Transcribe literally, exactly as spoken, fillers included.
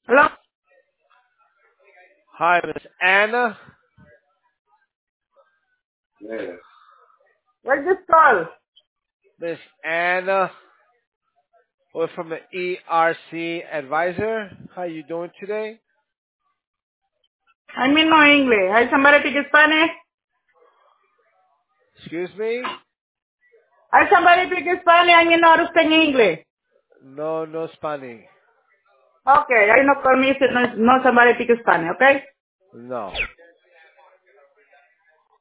Hello? Hi, Miss Anna. What's this call? Miss Anna, we're from the E R C Advisor. How you doing today? I mean no English. Hay somebody speak Spanish? Excuse me? Hay somebody speak Spanish? I mean no understand English. No, no Spanish. Okay, I no call me if no, no somebody speak Spanish, okay? No.